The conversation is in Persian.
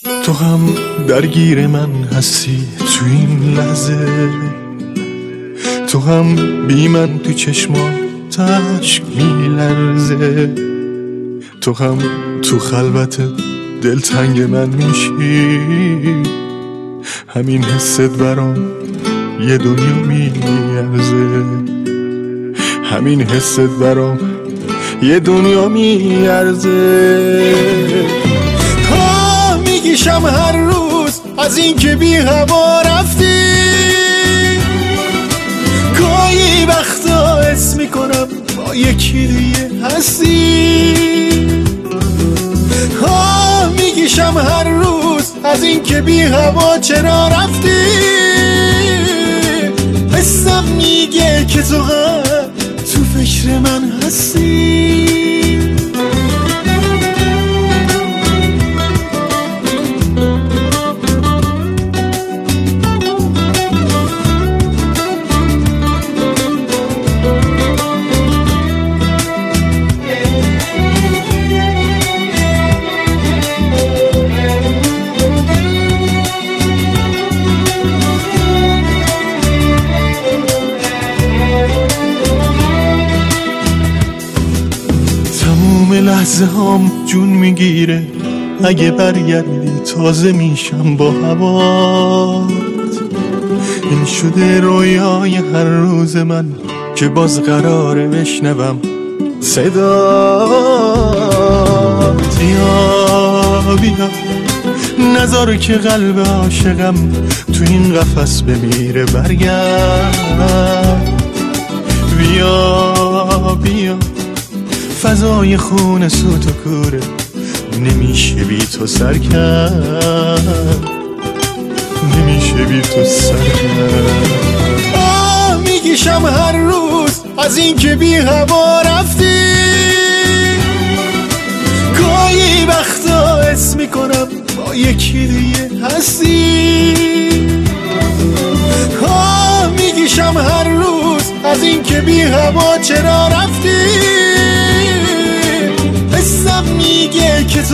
تو هم درگیر من هستی تو این لحظه، تو هم بی من تو چشماتش میلرزه، تو هم تو خلوت دلتنگ من میشی، همین حست برام یه دنیا میارزه، همین حست برام یه دنیا میارزه. میگیشم هر روز از این که بی هوا رفتی، گاهی وقتا حس میکنم با یکی دیگه هستی. میگیشم هر روز از این که بی هوا چرا رفتی، حسم میگه که تو هم تو فکر من هستی. لحظه هام جون میگیره، اگه برگردی تازه میشم با هوات. این شده رویای هر روز من که باز قراره بشنوم صدات. بیا بیا نذار که قلب عاشقم تو این قفس بمیره، برگرد. بیا بیا فضای خون سوت و کوره، نمیشه بی تو سر کرد، نمیشه بی تو سر کرد. میگیشم هر روز از این که بی هوا رفتی، گاهی وقتا حس میکنم با یکی دیگه هستی. میگیشم هر روز از این که بی هوا چرا رفتی، حسم میگه که